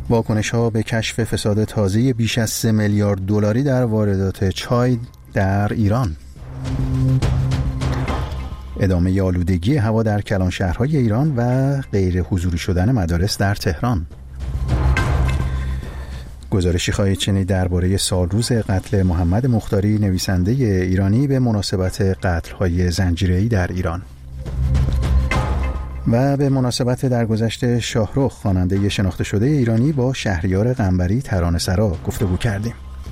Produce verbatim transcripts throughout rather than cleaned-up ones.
واکنش‌ها به کشف فساد تازه بیش از سه میلیارد دلاری در واردات چای در ایران. ادامه آلودگی هوا در کلانشهرهای ایران و غیر حضوری شدن مدارس در تهران. گزارشی خواهید شنید درباره سالروز قتل محمد مختاری، نویسنده ایرانی، به مناسبت قتل‌های زنجیره‌ای در ایران. و به مناسبت درگذشت شاهرخ، خواننده شناخته شده ایرانی، با شهریار قنبری ترانه‌سرا گفتگو کردیم.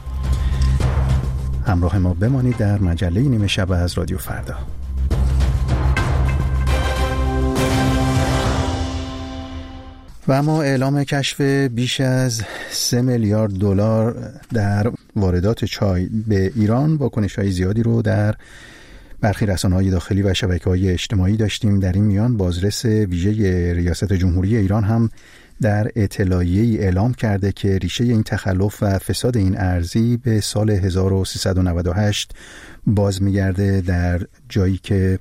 همراه ما بمانید در مجله نیمه شب از رادیو فردا. و اما اعلام کشف بیش از سه میلیارد دلار در واردات چای به ایران واکنش‌های زیادی رو در برخی رسانه‌های داخلی و شبکه‌های اجتماعی داشتیم. در این میان بازرس ویژه ریاست جمهوری ایران هم در اطلاعیه‌ای اعلام کرده که ریشه این تخلف و فساد این ارزی به سال هزار و سیصد و نود و هشت باز می‌گرده، در جایی که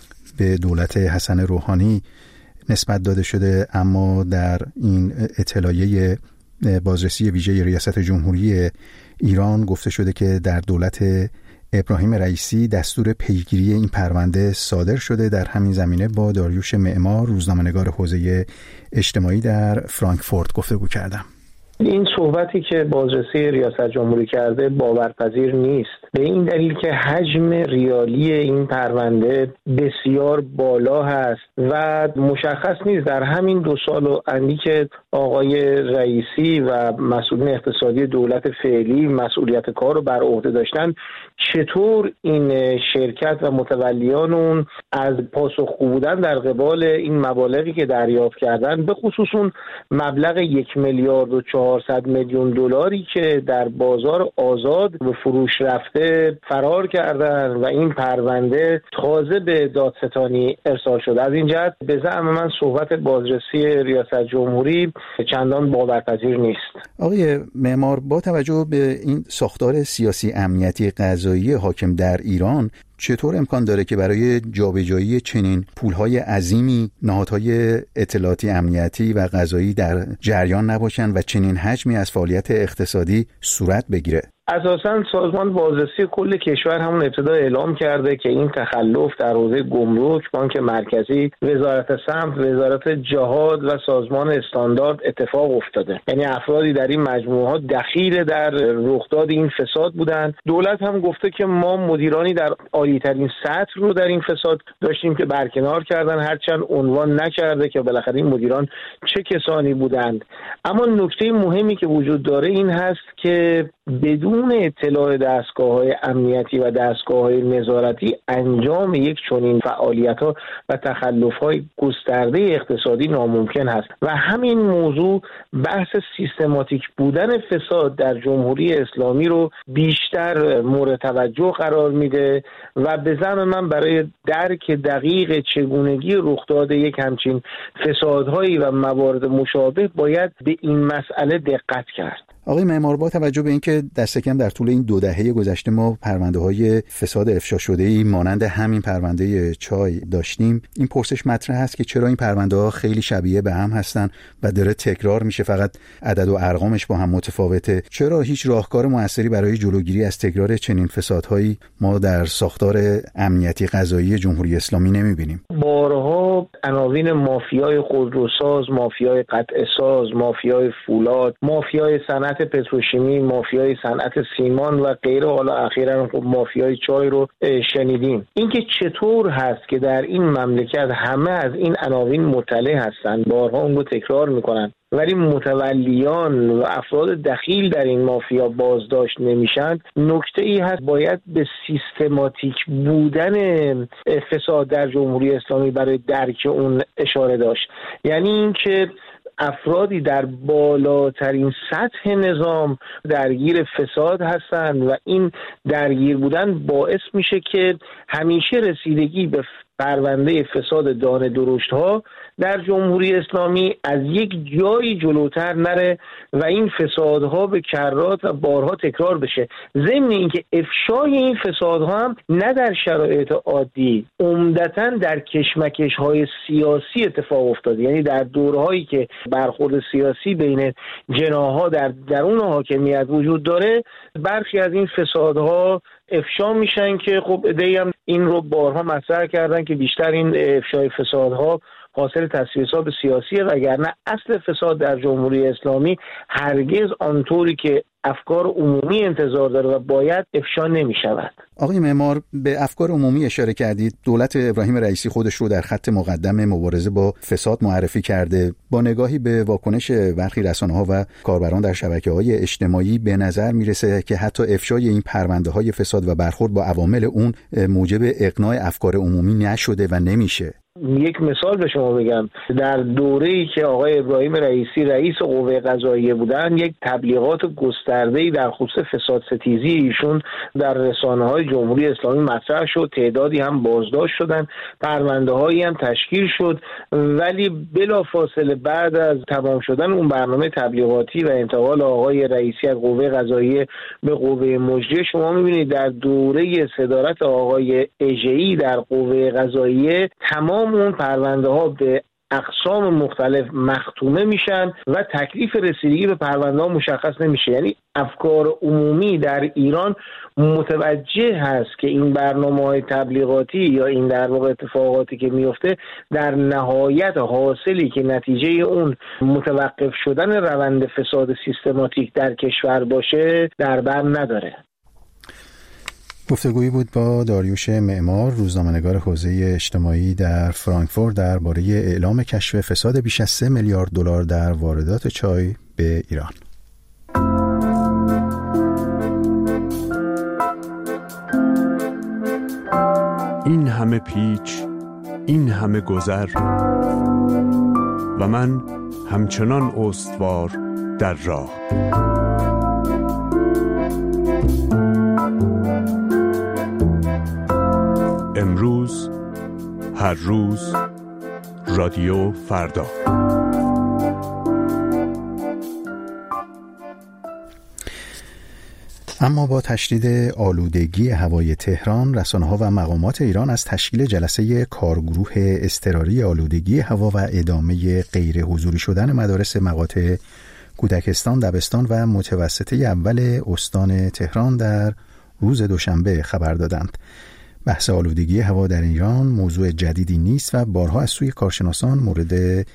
به دولت حسن روحانی نسبت داده شده. اما در این اطلاعیه بازرسی ویژه ریاست جمهوری ایران گفته شده که در دولت ابراهیم رئیسی دستور پیگیری این پرونده صادر شده. در همین زمینه با داریوش معمار، روزنامه‌نگار حوزه اجتماعی در فرانکفورت گفتگو کردم. این صحبتی که بازرسی ریاست جمهوری کرده باورپذیر نیست، به این دلیل که حجم ریالی این پرونده بسیار بالا هست و مشخص نیست در همین دو سال و اندی که آقای رئیسی و مسئولین اقتصادی دولت فعلی مسئولیت کار رو بر عهده داشتن، چطور این شرکت و متولیان اون از پاسخگو بودن در قبال این مبالغی که دریافت کردن، به خصوص اون مبلغ یک میلیارد و چهارصد میلیون دلاری که در بازار آزاد به فروش رفته فرار کردن و این پرونده تازه به دادستانی ارسال شده. از این جهت به زعم من صحبت بازرسی ریاست جمهوری چندان باورپذیر نیست. آقای معمار، با توجه به این ساختار سیاسی امنیتی قضایی حاکم در ایران، چطور امکان داره که برای جابجایی چنین پولهای عظیمی نهادهای اطلاعاتی امنیتی و قضایی در جریان نباشن و چنین حجمی از فعالیت اقتصادی صورت بگیره؟ اساساً سازمان بازرسی کل کشور همون ابتدا اعلام کرده که این تخلف در حوزه گمرک، بانک مرکزی، وزارت سمت، وزارت جهاد و سازمان استاندارد اتفاق افتاده. یعنی افرادی در این مجموعه ها دخیل در رخداد این فساد بودند. دولت هم گفته که ما مدیرانی در عالی ترین سطح رو در این فساد داشتیم که برکنار کردن، هرچند عنوان نکرده که بالاخره این مدیران چه کسانی بودند. اما نکته مهمی که وجود داره این هست که بدون اطلاع دستگاه‌های امنیتی و دستگاه‌های نظارتی انجام یک چنین فعالیت‌ها و تخلف‌های گسترده اقتصادی ناممکن است و همین موضوع بحث سیستماتیک بودن فساد در جمهوری اسلامی رو بیشتر مورد توجه قرار میده و به زعم من برای درک دقیق چگونگی رخداد یک همچین فسادهایی و موارد مشابه باید به این مسئله دقت کرد. آقای معمار، با توجه به اینکه دست کم در طول این دو دهه گذشته ما پرونده‌های فساد افشا شده‌ای مانند همین پرونده چای داشتیم، این پرسش مطرح هست که چرا این پرونده‌ها خیلی شبیه به هم هستن و داره تکرار میشه، فقط عدد و ارقامش با هم متفاوته؟ چرا هیچ راهکار موثری برای جلوگیری از تکرار چنین فسادهایی ما در ساختار امنیتی قضایی جمهوری اسلامی نمی‌بینیم؟ بارها عناوین مافیای خودروساز، مافیای قطعه‌ساز، مافیای فولاد، مافیای صنعت پتروشیمی، مافیای صنعت سیمان و غیره، حالا اخیراً مافیای چای رو شنیدیم. اینکه چطور هست که در این مملکت همه از این عناوین مطلع هستند، بارها اون رو تکرار میکنن، ولی متولیان و افراد دخیل در این مافیا بازداشت نمیشن. نکته ای هست باید به سیستماتیک بودن فساد در جمهوری اسلامی برای درک اون اشاره داشت. یعنی اینکه افرادی در بالاترین سطح نظام درگیر فساد هستند و این درگیر بودن باعث میشه که همیشه رسیدگی به پرونده فساد دانه درشت‌ها در جمهوری اسلامی از یک جایی جلوتر نره و این فسادها به کرات و بارها تکرار بشه. ضمن اینکه افشای این فسادها هم نه در شرایط عادی، عمدتاً در کشمکش‌های سیاسی اتفاق افتاده، یعنی در دورهایی که برخورد سیاسی بین جناح‌ها در درون حاکمیت وجود داره، برخی از این فسادها افشا میشن که خب عده‌ای هم این رو بارها مطرح کردن که بیشتر این افشای فسادها حاصل تصفیه‌حساب سیاسیه، وگرنه اصل فساد در جمهوری اسلامی هرگز آنطوری که افکار عمومی انتظار داره و باید افشا نمی شود. آقای معمار، به افکار عمومی اشاره کردید. دولت ابراهیم رئیسی خودش رو در خط مقدم مبارزه با فساد معرفی کرده. با نگاهی به واکنش برخی رسانه‌ها و کاربران در شبکه‌های اجتماعی به نظر میرسه که حتی افشای این پرونده‌های فساد و برخورد با عوامل اون موجب اقناع افکار عمومی نشده و نمیشه. یک مثال به شما بگم، در دوره‌ای که آقای ابراهیم رئیسی رئیس قوه قضاییه بودن، یک تبلیغات گسترده‌ای در خصوص فساد ستیزی ایشون در رسانه‌های جمهوری اسلامی مطرح شد، تعدادی هم بازداشت شدن، پرونده‌هایی هم تشکیل شد، ولی بلافاصله بعد از تمام شدن اون برنامه تبلیغاتی و انتقال آقای رئیسی از قوه قضاییه به قوه مجریه، شما می‌بینید در دوره صدارت آقای اژه‌ای در قوه قضاییه تمام اون پرونده ها به اقسام مختلف مختومه میشن و تکلیف رسیدگی به پرونده ها مشخص نمیشه. یعنی افکار عمومی در ایران متوجه هست که این برنامه‌های تبلیغاتی یا این در واقع اتفاقاتی که میفته در نهایت حاصلی که نتیجه اون متوقف شدن روند فساد سیستماتیک در کشور باشه در بر نداره. گفتگویی بود با داریوش معمار، روزنامه‌نگار حوزه اجتماعی در فرانکفورت، درباره اعلام کشف فساد بیش از سه میلیارد دلار در واردات چای به ایران. این همه پیچ، این همه گذر و من همچنان استوار در راه. امروز، هر روز، رادیو فردا. اما با تشدید آلودگی هوای تهران، رسانه‌ها و مقامات ایران از تشکیل جلسه کارگروه اضطراری آلودگی هوا و ادامه غیر حضوری شدن مدارس مقاطع کودکستان، دبستان و متوسطه اول استان تهران در روز دوشنبه خبر دادند. بحث آلودگی هوا در ایران موضوع جدیدی نیست و بارها از سوی کارشناسان مورد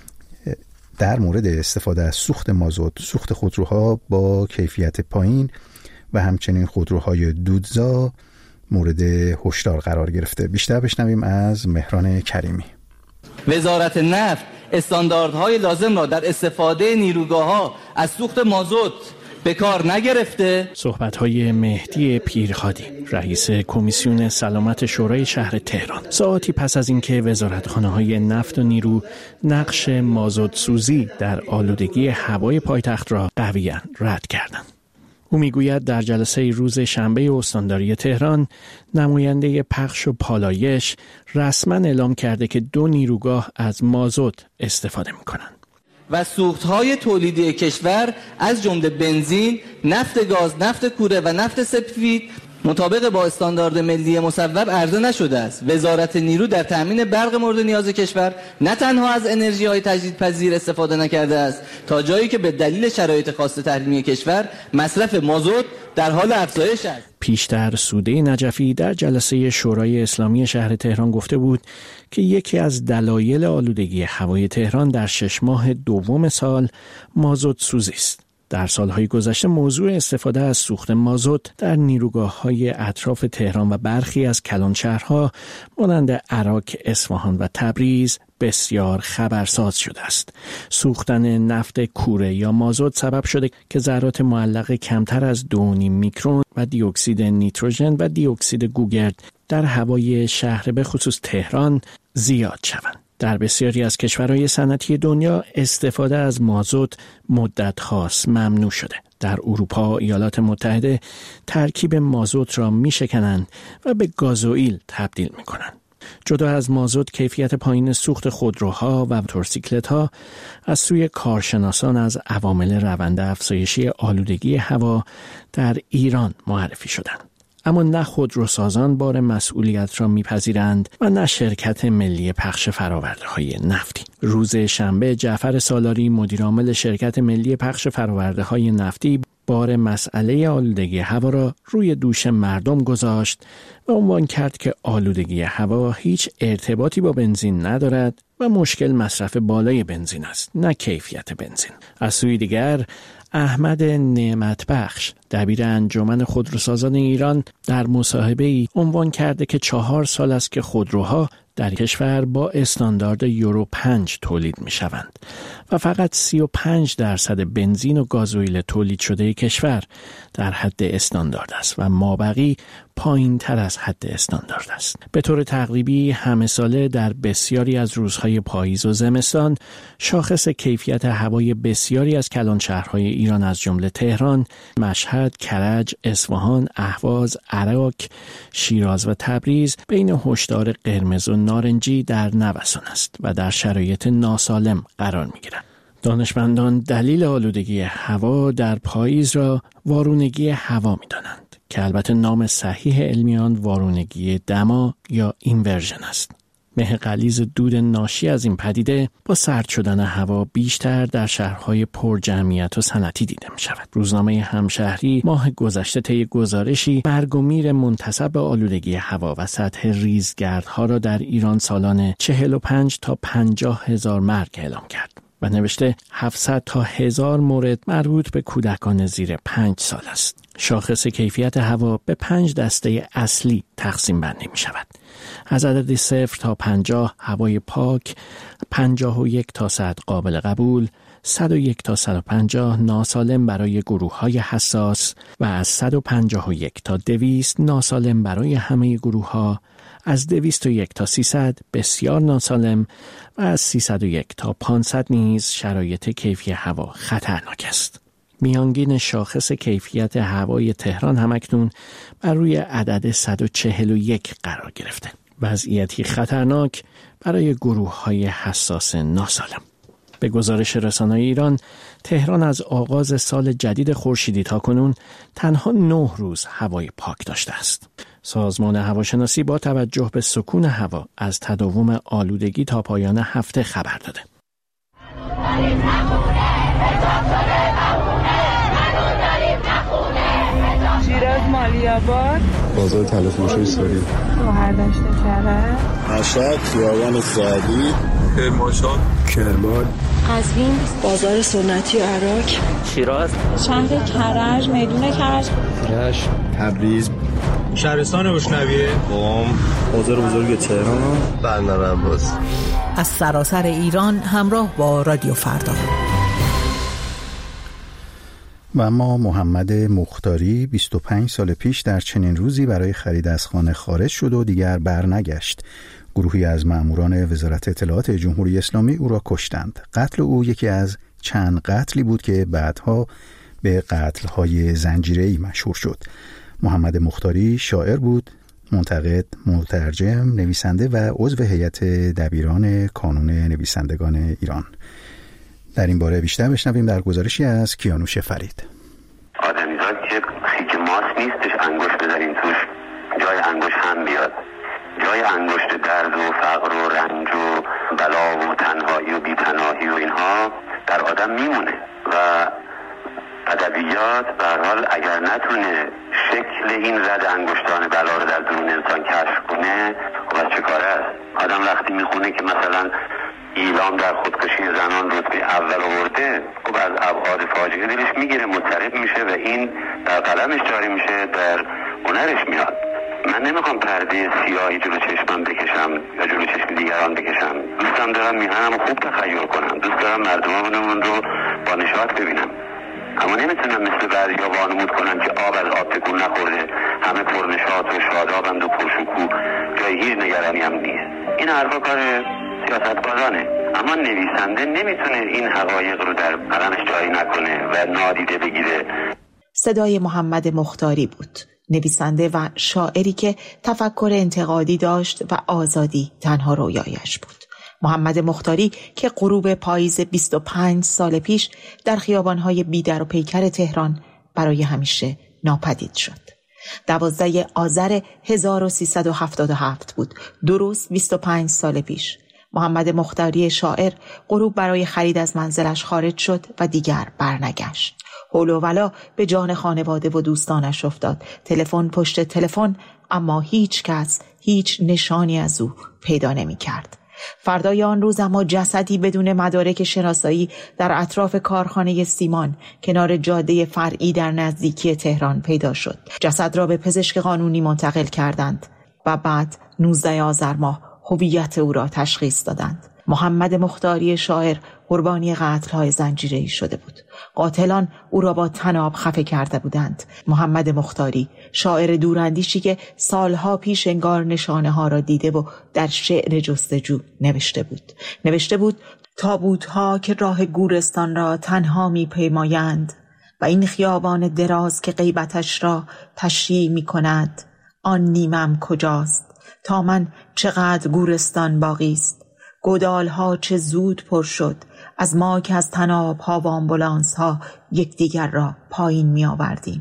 در مورد استفاده از سوخت مازوت، سوخت خودروها با کیفیت پایین و همچنین خودروهای دودزا مورد هشدار قرار گرفته. بیشتر بشنویم از مهران کریمی. وزارت نفت استانداردهای لازم را در استفاده نیروگاه‌ها از سوخت مازوت به کار نگرفته. صحبت‌های مهدی پیرخادی، رئیس کمیسیون سلامت شورای شهر تهران، ساعتی پس از اینکه وزارتخانه‌های نفت و نیرو نقش مازوت سوزی در آلودگی هوای پایتخت را قویاً رد کردند. او میگوید در جلسه روز شنبه استانداری تهران نماینده پخش و پالایش رسما اعلام کرده که دو نیروگاه از مازوت استفاده می‌کنند و سوخت‌های تولیدی کشور از جمله بنزین، نفت گاز، نفت کوره و نفت سفید مطابق با استاندارد ملی مصوب عرضه نشده است. وزارت نیرو در تامین برق مورد نیاز کشور نه تنها از انرژی‌های تجدیدپذیر استفاده نکرده است، تا جایی که به دلیل شرایط خاص تحریمی کشور مصرف مازوت در حال افزایش است. پیشتر سوده نجفی در جلسه شورای اسلامی شهر تهران گفته بود که یکی از دلایل آلودگی هوای تهران در شش ماه دوم سال مازوت سوزی است. در سالهای گذشته موضوع استفاده از سوخت مازوت در نیروگاه‌های اطراف تهران و برخی از کلانشهرها مانند عراق، اصفهان و تبریز بسیار خبرساز شده است. سوختن نفت کوره یا مازوت سبب شده که ذرات معلق کمتر از دو و نیم میکرون و دی اکسید نیتروژن و دی اکسید گوگرد در هوای شهر به خصوص تهران زیاد شوند. در بسیاری از کشورهای صنعتی دنیا استفاده از مازوت مدت خاص ممنوع شده. در اروپا و ایالات متحده ترکیب مازوت را می شکنند و به گازوئیل تبدیل می کنند. جدا از مازوت، کیفیت پایین سوخت خودروها و موتورسیکلت‌ها از سوی کارشناسان از عوامل روند افزایشی آلودگی هوا در ایران معرفی شدند. اما نه خودروسازان بار مسئولیت را میپذیرند و نه شرکت ملی پخش فرآورده‌های نفتی. روز شنبه جعفر سالاری، مدیرعامل شرکت ملی پخش فرآورده‌های نفتی، بار مسئله آلودگی هوا را روی دوش مردم گذاشت و عنوان کرد که آلودگی هوا هیچ ارتباطی با بنزین ندارد و مشکل مصرف بالای بنزین است، نه کیفیت بنزین. از سوی دیگر احمد نعمت بخش، دبیر انجمن خودروسازان ایران، در مصاحبه‌ای عنوان کرده که چهار سال است که خودروها در کشور با استاندارد یورو پنج تولید می شوند و فقط سی و پنج درصد بنزین و گازوئیل تولید شده کشور در حد استاندارد است و مابقی پایین تر از حد استاندارد است. به طور تقریبی همه ساله در بسیاری از روزهای پاییز و زمستان شاخص کیفیت هوای بسیاری از کلانشهرهای ایران از جمله تهران، مشهد، کرج، اصفهان، اهواز، عراق، شیراز و تبریز بین هشدار قرمز و نارنجی در نوسان است و در شرایط ناسالم قرار می‌گیرد. دانشمندان دلیل آلودگی هوا در پاییز را وارونگی هوا می‌دانند که البته نام صحیح علمی آن وارونگی دما یا اینورژن است. مه غلیظ دود ناشی از این پدیده با سرد شدن هوا بیشتر در شهرهای پرجمعیت و صنعتی دیده می شود. روزنامه همشهری ماه گذشته طی گزارشی مرگ و میر منتسب به آلودگی هوا و سطح ریزگردها را در ایران سالانه چهل و پنج تا پنجاه هزار مرگ اعلام کرد و نوشته هفتصد تا هزار مورد مربوط به کودکان زیر پنج سال است. شاخص کیفیت هوا به پنج دسته اصلی تقسیم بندی می شود. از عدد صفر تا پنجاه هوای پاک، پنجاه و یک تا صد قابل قبول، صد و یک تا صد و پنجاه ناسالم برای گروه های حساس و از صد و پنجاه و یک تا دویست ناسالم برای همه گروه ها، از دویست و یک تا سیصد بسیار ناسالم و از سیصد و یک تا پانصد نیز شرایط کیفی هوا خطرناک است. میانگین شاخص کیفیت هوای تهران همکنون بر روی عدد صد و چهل و یک قرار گرفته. وضعیتی خطرناک برای گروه های حساس ناسالم. به گزارش رسانه‌های ایران، تهران از آغاز سال جدید خورشیدی تا کنون تنها نه روز هوای پاک داشته است. سازمان هواشناسی با توجه به سکون هوا از تداوم آلودگی تا پایان هفته خبر داده. شیراز مالی‌آباد، بازار تلفروشی ساری، شهردشت کرج، مشهد، خیابان سعدی، کرمانشاه، کرمان، قزوین، بازار سنتی عراق، شیراز، شهر کرج، میدون کرج، رشت، تبریز، شهرستان روشنویه، قم، بازار بزرگ تهران، بندر عباس. از سراسر ایران همراه با رادیو فردا. و اما محمد مختاری بیست و پنج سال پیش در چنین روزی برای خرید از خانه خارج شد و دیگر برنگشت. گروهی از ماموران وزارت اطلاعات جمهوری اسلامی او را کشتند. قتل او یکی از چند قتلی بود که بعدها به قتل‌های زنجیره‌ای مشهور شد. محمد مختاری شاعر بود، منتقد، مترجم، نویسنده و عضو هیئت دبیران کانون نویسندگان ایران. در این باره بیشتر بشنویم در گزارشی از کیانوش فرید. آدمیزاد که خیک ماس نیستش انگشت بزنیم توش جای انگشت هم بیاد، جای انگشت درد و فقر و رنج و بلا و تنهایی و بی‌پناهی و اینها در آدم میمونه و ادبیات به هر حال اگر نتونه شکل این رد انگشتان بلا رو در درون انسان کشف کنه، خب از چه کاره است؟ آدم وقتی میخونه که مثلا ایلام در خودکشی زنان رتبه اول آورده، خب از ابعاد فاجعه دلش میگیره، مضطرب میشه و این در قلمش جاری میشه، در هنرش میاد. من نمیخوام پرده سیاهی جلو چشمم بکشم یا جلو چشم دیگران بکشم. دوستم دارم میهنم خوب تخیل کنم، دوست دارم مردممون رو با نشاط ببینم، اما نمیتونم مثل بعضیا وانمود کنم که آب از آب تکون نخورده، همه پرنشاط و شادابند و پرشکوه، جای هیچ نگرانی هم نیست. این حرفا کار سیاست‌بازانه، اما نویسنده نمیتونه این حقایق رو در قلمش جاری نکنه و نادیده بگیره. صدای محمد مختاری بود. نویسنده و شاعری که تفکر انتقادی داشت و آزادی تنها رویایش بود. محمد مختاری که غروب پاییز بیست و پنج سال پیش در خیابان‌های بیدر و پیکر تهران برای همیشه ناپدید شد. دوازده آذر هزار و سیصد و هفتاد و هفت بود، درست بیست و پنج سال پیش. محمد مختاری شاعر غروب برای خرید از منزلش خارج شد و دیگر برنگشت. حول و ولا به جان خانواده و دوستانش افتاد. تلفن پشت تلفن، اما هیچ کس هیچ نشانی از او پیدا نمی کرد. فردای آن روز اما جسدی بدون مدارک شناسایی در اطراف کارخانه سیمان کنار جاده فرعی در نزدیکی تهران پیدا شد. جسد را به پزشک قانونی منتقل کردند و بعد نوزده آذر ماه هویت او را تشخیص دادند. محمد مختاری شاعر قربانی قتل‌های زنجیره‌ای شده بود. قاتلان او را با طناب خفه کرده بودند. محمد مختاری شاعر دوراندیشی که سالها پیش انگار نشانه ها را دیده و در شعر جستجو نوشته بود. نوشته بود تابوت‌ها که راه گورستان را تنها می‌پیمایند و این خیابان دراز که غیبتش را تشریح می‌کند، آن نیمم کجاست تا من چقدر گورستان باقی است. گودال ها چه زود پر شد از ما که از طناب ها و آمبولانس ها یکدیگر را پایین می آوردیم.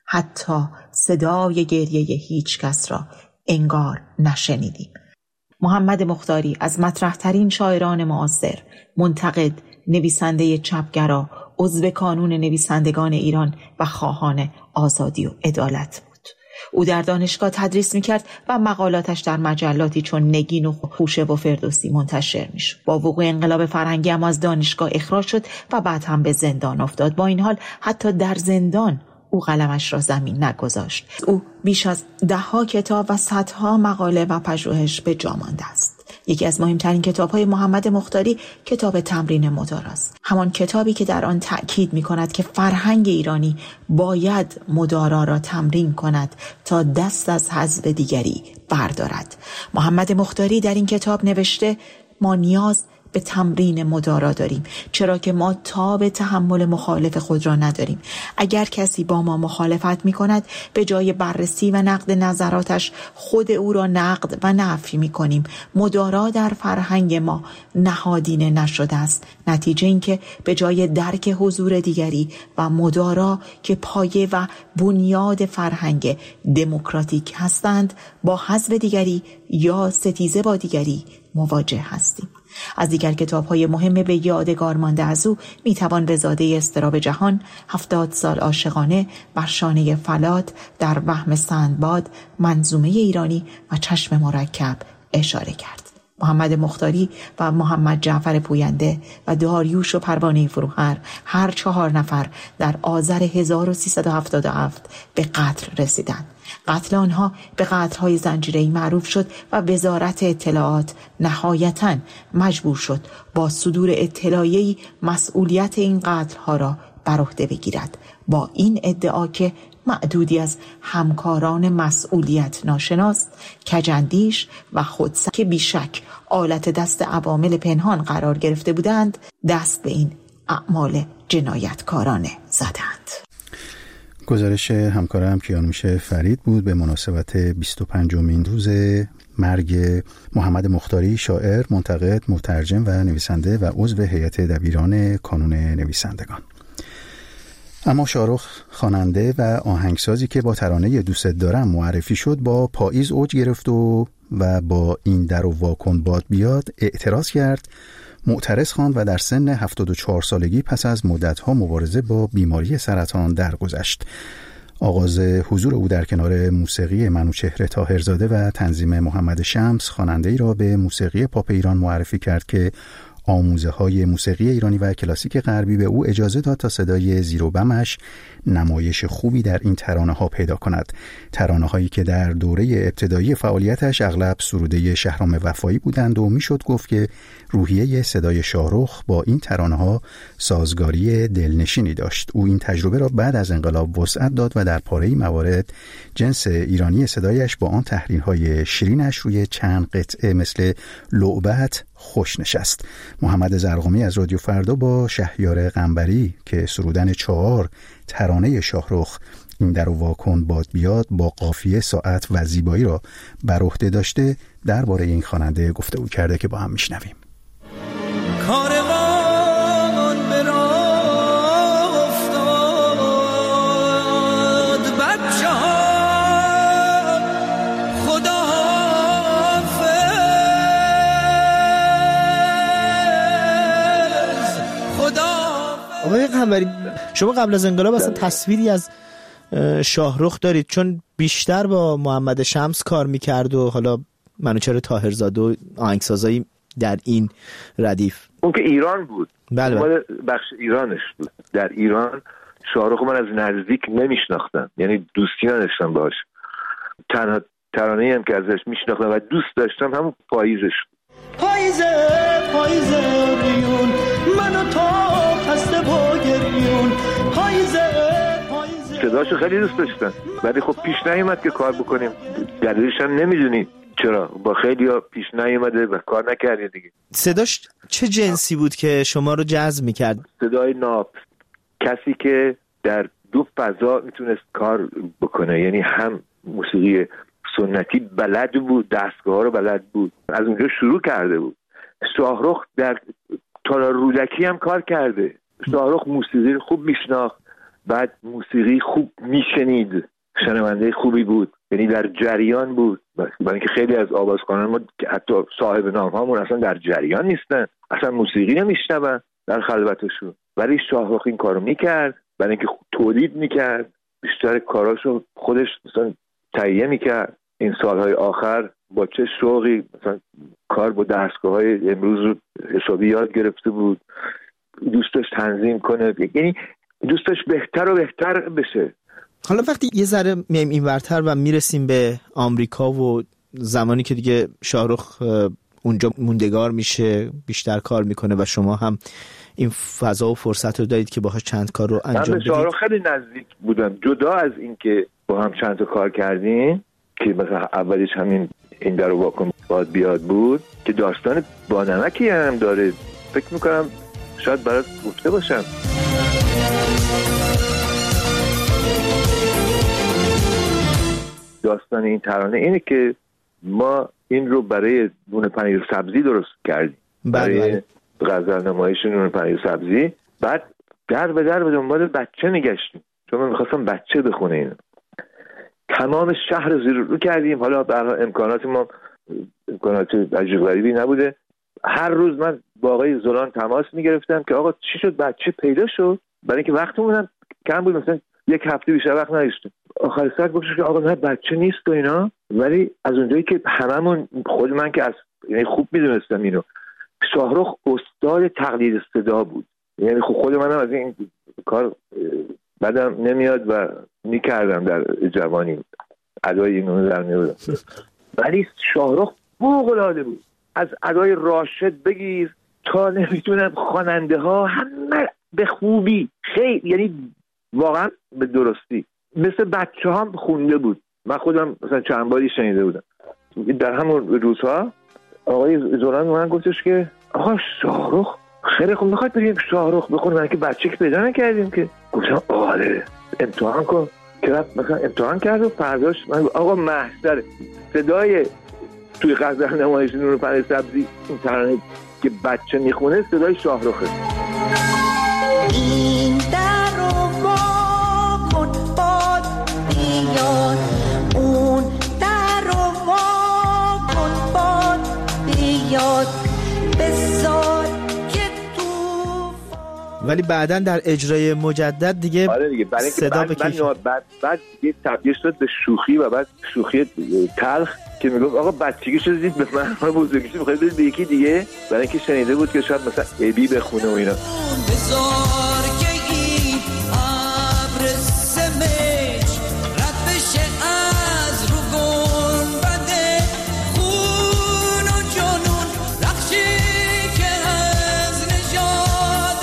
حتی صدای گریه هیچ کس را انگار نشنیدیم. محمد مختاری از مطرح ترین شاعران معاصر، منتقد، نویسنده چپگرا، عضو کانون نویسندگان ایران و خواهان آزادی و عدالت. او در دانشگاه تدریس میکرد و مقالاتش در مجلاتی چون نگین و خوشه و فردوسی منتشر میشد. با وقوع انقلاب فرهنگی هم از دانشگاه اخراج شد و بعد هم به زندان افتاد. با این حال حتی در زندان او قلمش را زمین نگذاشت. او بیش از ده ها کتاب و صدها مقاله و پژوهش به جا مانده است. یکی از مهمترین کتاب‌های محمد مختاری کتاب تمرین مدارا است. همان کتابی که در آن تأکید می‌کند که فرهنگ ایرانی باید مدارا را تمرین کند تا دست از حذف دیگری بردارد. محمد مختاری در این کتاب نوشته ما نیاز به تمرین مدارا داریم، چرا که ما تاب تحمل مخالف خود را نداریم. اگر کسی با ما مخالفت می کند، به جای بررسی و نقد نظراتش خود او را نقد و نفی می کنیم. مدارا در فرهنگ ما نهادینه نشده است. نتیجه این که به جای درک حضور دیگری و مدارا که پایه و بنیاد فرهنگ دموکراتیک هستند، با حذف دیگری یا ستیزه با دیگری مواجه هستیم. از دیگر کتاب‌های مهم به یادگار مانده از او میتوان رضاده اضطراب جهان، هفتاد سال عاشقانه، بر شانه فلات، در وهم سندباد، منظومه ایرانی و چشم مرکب اشاره کرد. محمد مختاری و محمد جعفر پوینده و داریوش و پروانه فروهر هر چهار نفر در آذر هزار و سیصد و هفتاد و هفت به قتل رسیدند. قتل آنها به قتل‌های زنجیره‌ای معروف شد و وزارت اطلاعات نهایتاً مجبور شد با صدور اطلاعیه‌ای مسئولیت این قتل‌ها را بر عهده بگیرد، با این ادعا که معدودی از همکاران مسئولیت ناشناس، کجندیش و خودسر که بیشک آلت دست عوامل پنهان قرار گرفته بودند، دست به این اعمال جنایتکارانه زدند. گزارش همکارم کیانوش فرید بود به مناسبت بیست و پنجمین روز مرگ محمد مختاری شاعر، منتقد، مترجم و نویسنده و عضو هیئت دبیران کانون نویسندگان. اما شاهرخ خواننده و آهنگسازی که با ترانه دوست دارم معرفی شد، با پاییز اوج گرفت و و با این در و واکن باد بیاد اعتراض کرد، معترض خواند و در سن هفتاد و چهار سالگی پس از مدت‌ها مبارزه با بیماری سرطان درگذشت. آغاز حضور او در کنار موسیقی منوچهر طاهرزاده و تنظیم محمد شمس، خواننده‌ای را به موسیقی پاپ ایران معرفی کرد که آموزه های موسیقی ایرانی و کلاسیک غربی به او اجازه داد تا صدای زیر و بمش نمایش خوبی در این ترانه ها پیدا کند. ترانه هایی که در دوره ابتدایی فعالیتش اغلب سروده شهرام وفایی بودند و میشد گفت که روحیه صدای شاهرخ با این ترانه ها سازگاری دلنشینی داشت. او این تجربه را بعد از انقلاب وسعت داد و در پاره‌ای موارد جنس ایرانی صدایش با آن تحریر های شیرینش روی چند قطعه مثل لعبت خوش نشست. محمد زرقامی از رادیو فردا با شهریار قنبری که سرودن چهار ترانه شاهرخ این در واکن باد بیاد با قافیه، ساعت و زیبایی را بر عهده داشته درباره این خواننده گفتگو کرده که با هم میشنویم. کاروان به راه افتاد بچه ها خدا حافظ خدا. آقای قنبری، شما قبل از انقلاب اصلا تصویری از شاهرخ دارید؟ چون بیشتر با محمد شمس کار میکرد و حالا منوچهر طاهرزاده و آهنگسازایی در این ردیف. اون که ایران بود، بله بله. بخش ایرانش بود. در ایران شاهرخ من از نزدیک نمیشناختم، یعنی دوستی نداشتم باش. تنها ترانه‌ای هم که ازش میشناختم و دوست داشتم همون پاییزش بود. پاییزه پاییزه میون منو تا خسته با گریون، پاییزه پاییزه. صداشو خیلی دوست داشتم ولی خب پیش نیومد که کار بکنیم. دلیلش هم نمیدونیم چرا، با خیلی ها پیش نیومده و کار نکردیم دیگه. صداش چه جنسی بود که شما رو جذب میکرد؟ صدای ناب، کسی که در دو فضا میتونست کار بکنه، یعنی هم موسیقی سنتی بلد بود، دستگاه رو بلد بود، از اونجا شروع کرده بود. شاهرخ در تالار رودکی هم کار کرده. شاهرخ موسیقی خوب میشناخت، بعد موسیقی خوب میشنید، شنونده خوبی بود، یعنی در جریان بود. برای اینکه خیلی از آوازخوانان ما که حتی صاحب نام هامون اصلا در جریان نیستن، اصلا موسیقی نمیشنون در خلوتشون، ولی شاهرخ این کارو میکرد. برای اینکه تولید میکرد، بیشتر کاراشو خودش مثلا تهیه میکرد. این سالهای آخر با چه شوقی مثلا کار با دستگاه‌های امروز رو حسابی یاد گرفته بود، دوست داشت تنظیم کنه، یعنی دوست داشت بهتر و بهتر بشه. حالا وقتی یه ذره میایم اینورتر و میرسیم به آمریکا و زمانی که دیگه شاهرخ اونجا موندگار میشه، بیشتر کار میکنه و شما هم این فضا و فرصت رو دارید که باهاش چند کار رو انجام بدید. من به شاهرخ خیلی نزدیک بودم، جدا از این که با هم چند تا کار کردیم که مثلا اولیش همین این در واکن باد بیاد بود که داستان بانمکی هم داره، فکر میکنم شاید برات گفته باشم. داستان این ترانه اینه که ما این رو برای نون پنیر سبزی درست کردیم، برای غزل نمایش نون پنیر سبزی. بعد در به در به دنبال بچه میگشتیم، چون من میخواستم بچه بخونه اینو. تمام شهر زیر رو کردیم، حالا برای امکانات ما امکانات عجیب غریبی نبوده. هر روز من با آقای زولان تماس میگرفتم که آقا چی شد، بچه پیدا شد؟ برای اینکه وقتمون هم کم بود، مثلا یک هفته بیشتر وقت نداشتیم. آخر سر گفتش که آقا نه بچه نیست و اینا. ولی از اونجایی که هممون، خود من که از یعنی خوب میدونستم اینو، شاهرخ استاد تقلید صدا بود، یعنی خب خود منم از این کار بدم نمیاد و میکردم در جوانی، ادای اینو در میوردم. ولی شاهرخ فوق‌العاده بود، از ادای راشد بگیر تا نمیتونم خواننده ها همه به خوبی، خیلی یعنی واقعا به درستی مثل بچه هم خونده بود. من خودم مثلا چند باری شنیده بودم. در همون روزها آقای زولان من گفتش که آقا شاهرخ خیلی خوب، میخواید بریم شاهرخ بخونیم؟ من که بچه که پیدا نکردیم که. گفتم آره امتحان کن. که مثلا امتحان کرد و فرداش من آقا محضر صدای توی غزل نمایش نون پنیر سبزی این ترانه که بچه میخونه صدای شاهرخه. این در رو وا کن باد بیاد، اون در رو وا کن باد بیاد، بذار که تو. ولی بعدن در اجرای مجدد دیگه آره دیگه برای صدا بکش. بعد بعد بعد دیگه تبدیل شد به شوخی و بعد شوخی تلخ که میگفت آقا بچگی شد دید به من، من بزرگیش میخواید بدید به یکی دیگه، برای اینکه شنیده بود که شاید مثلا ابی بخونه و اینا. بذار که این ابر سمج رد بشه از رو گنبد خون و جنون، رخشی که از نژاد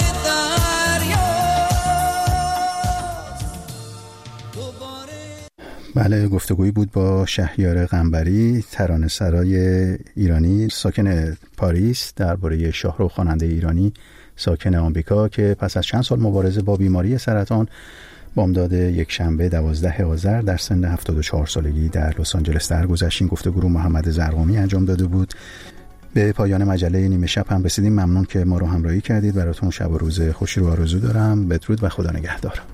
دریاست. بله، گفتگویی بود با شهریار قنبری، ترانه‌سرای ایرانی ساکن پاریس، درباره شاهرخ، خواننده ایرانی ساکن آمریکا که پس از چند سال مبارزه با بیماری سرطان بامداد یک شنبه دوازده آذر در سن هفتاد و چهار سالگی در لس آنجلس درگذشت. این گفتگو محمد زرقامی انجام داده بود. به پایان مجله نیمه شب هم رسیدیم. ممنون که ما رو همراهی کردید. براتون شب و روز خوشی رو آرزو دارم. بدرود و خدا نگهدار.